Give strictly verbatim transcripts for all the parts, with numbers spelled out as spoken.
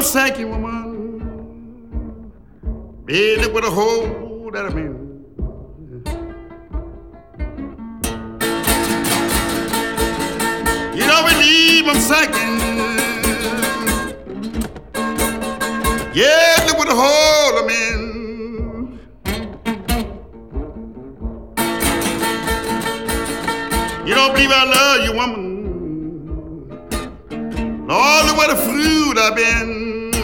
Sankey woman, bed with a hole that I'm in. You don't believe I'm Sankey. Yeah, look what the hole I'm in. You don't believe I love you, woman. Lord, look what the fruit I've been.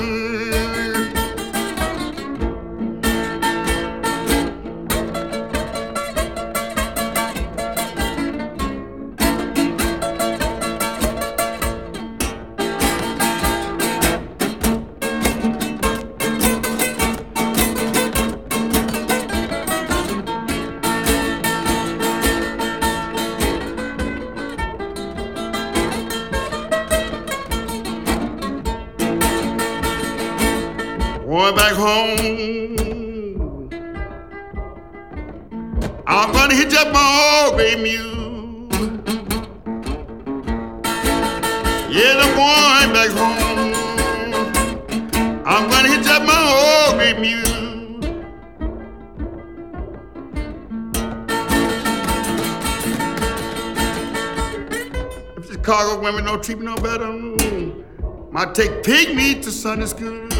Going back home, I'm gonna hit up my old gray mule. Yeah, I'm going back home. I'm gonna hit up my old gray mule. If Chicago women don't treat me no better, might take pig meat to Sunday school.